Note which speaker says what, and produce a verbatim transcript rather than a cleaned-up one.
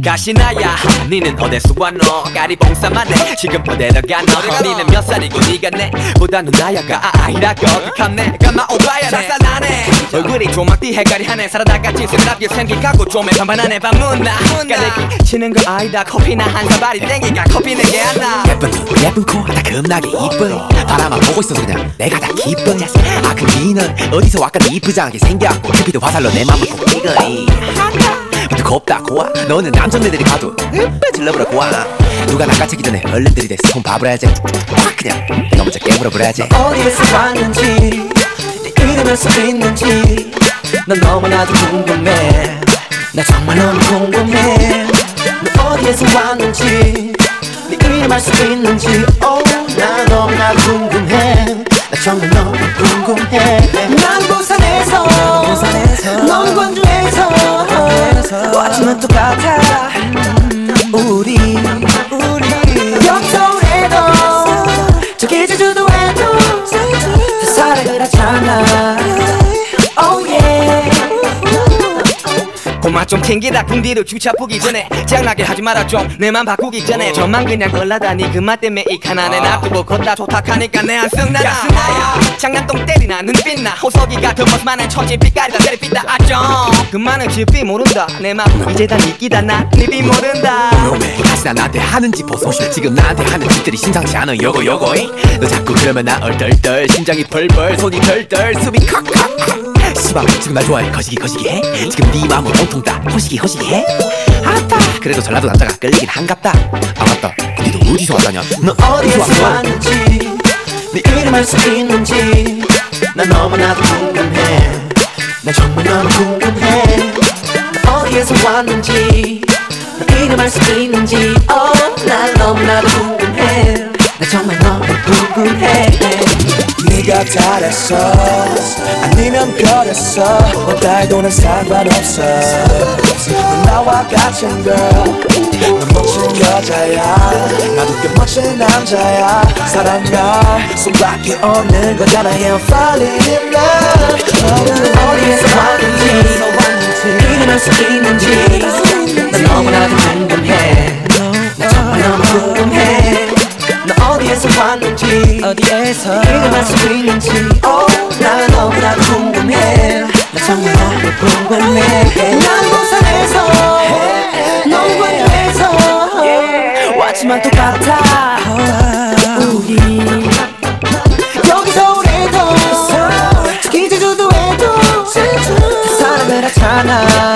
Speaker 1: 가시나야 니는 어디서 왔노 까리봉사만 해 지금 어디로 가노 니는 몇 살이고 니가 내보다 누나야가 아이라고 극한 내가 마오바야 작살나네 얼굴이 조막띠 헷갈이 하네 살아다가 찌스럽게 생기가고 좀에 반반하네 밤문나 까대기 치는 거 아니다 커피나 한 사발이 땡기가 커피 내게 하나
Speaker 2: 예쁜 눈 예쁜 코 다 겁나게 이뻐 바라만 보고 있어서 그냥 내가 다 기뻐 아 그 니는 어디서 왔건 이쁘장하게 생겨갖고 큐피도 화살로 내 맘을 꼭 찍어 근데 겁다 고와 너는 남성네들이 봐도 으빠 질러버려 고와 누가 낚아채기 전에 얼른 들이대 손 봐버려야지 확 그냥 내가 먼저 깨물어버려야지
Speaker 3: 어디에서 왔는지 네 이름을 써있는지 난 너무나도 궁금해 나 정말 너무 궁금해 너 어디에서 왔는지 네 이름 알 수 있는지 oh, 난 너무나도 궁금해 나 정말 너무 궁금해 난 부산에서, 부산에서 넌 광주에서 하지만 똑같아 우리 우리 여기 서울에도 저기 제주도에도 다 사랑을 하잖아 oh yeah
Speaker 1: 고마 좀 튕기라 궁디로 주차 보기 전에 짱나게 하지 마라 좀 내 맘 바꾸기 전에 저만 그냥 걸라다니 그 맛 때문에 이 가난에 놔두고 걷다 좋다하니까 내 안승 나나 장난똥 때리나 눈빛나 호석이 같은 모습만한 천지 빛깔이다 때리빛다 아정 그만은 집이 모른다 내 맘 이제 다 니끼다 나 니비 모른다
Speaker 2: 놈의 다시나 나한테 하는 짓 보소 지금 나한테 하는 짓들이 심상치 않아 요거 요거 너 자꾸 그러면 나 얼떨떨 심장이 벌벌 손이 덜덜 숨이 칵칵 시방 지금 날 좋아해 거시기 거시기 해 지금 네 마음은 온통 다 허시기 허시기 해 아따 그래도 전라도 남자가 끌리긴 한갑다 아 맞다 니도 어디서 왔다냐
Speaker 3: 너 어디에서 왔는지 네 이름 알 수 있는지 난 너무나도 궁금해 난 정말 너무 궁금해 너 어디에서 왔는지 네 이름 알 수 있는지 oh, 난 너무나도 궁금해 난 정말 너무 궁금해
Speaker 4: 네가 달했어 아니면 별했어 어디도 난 상관없어 넌 나와 같은 girl 넌 멋진 여자야 나도 꽤 멋진 남자야 사랑할 수밖에 없는 거잖아 I'm falling in love
Speaker 3: 어디에서 왔는지 이름 알 수 있는지 난 너무나도 궁금해 난 정말 너무 궁금해 너 어디에서 왔는지 어디에서 이름 알 수 있는지 oh, 난 너무나도 궁금해 나 정말 너무 궁금해 난 부산에서 넌 광주에서 왔지만 똑같아 우리 여기 서울에도 저기 제주도에도 다 사랑을 하잖아